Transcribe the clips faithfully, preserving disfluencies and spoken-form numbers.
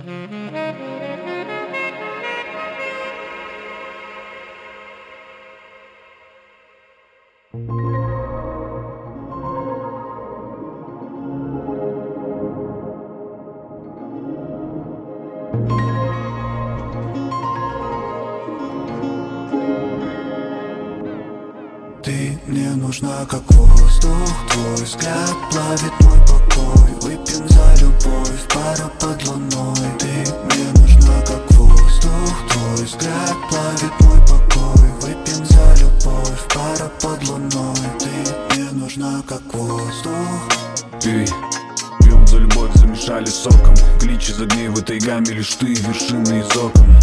Ты мне нужна как воздух, твой взгляд плавит мой покой. Выпьем за любовь, пара под луной. Ты мне нужна как воздух, твой взгляд плавит мой покой. Выпьем за любовь, пара под луной. Ты мне нужна как воздух. Эй, пьем за любовь, замешали соком. Клич из огней в этой гамме, лишь ты, вершины из окон.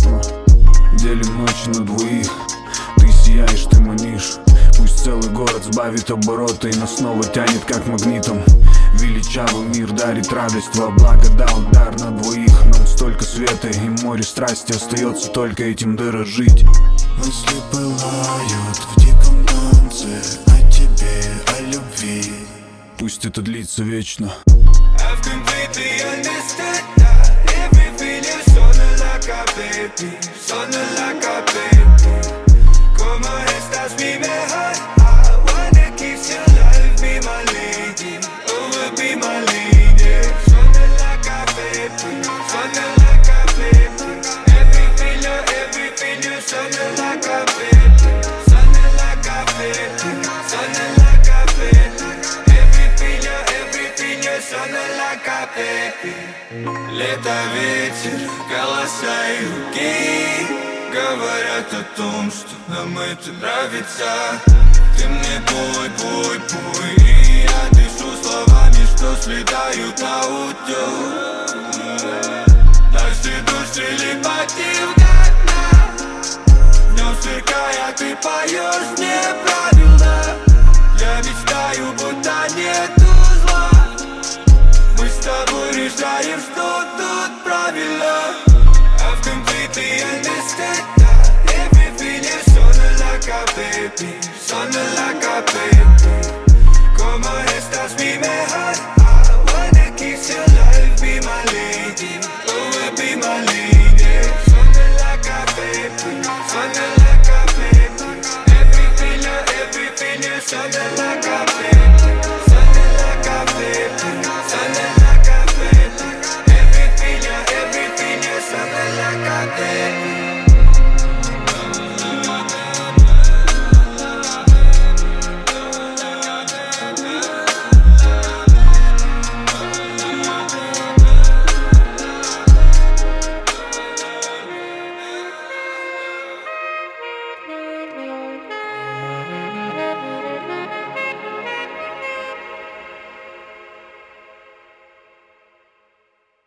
Делим ночь на двоих, ты сияешь, ты манишь. Пусть целый город сбавит обороты и нас снова тянет как магнитом. Величавый мир дарит радость, во благо дал дар на двоих. Нам столько света и море страсти, остается только этим дорожить. Мысли пылают в диком танце о тебе, о любви. Пусть это длится вечно. I've completely understood that everything is sona like a baby, sona like a baby. Como estás, mi mejor? I wanna kiss your life, be my lady, oh, be my lady. Sona like a baby, sona like a baby. Everything, you, everything, you, sona like a baby, sona like a baby, sona like a baby. Everything, you, everything, you, sona like a baby. Лето, ветер, голоса и руки говорят о том, что нам это нравится. Ты мне пой, пой, пой, и я дышу словами, что слетают на утёк. Наши души лепотим до дна. Днём сверкая, ты поёшь мне правильно. Я мечтаю, будто нету зла. Мы с тобой решаем, что тут правильно. I've completely understood that everything is sona like a baby, sona like a baby. Como estás, mi mejor? I wanna kiss your life, be my lady, oh, be my lady.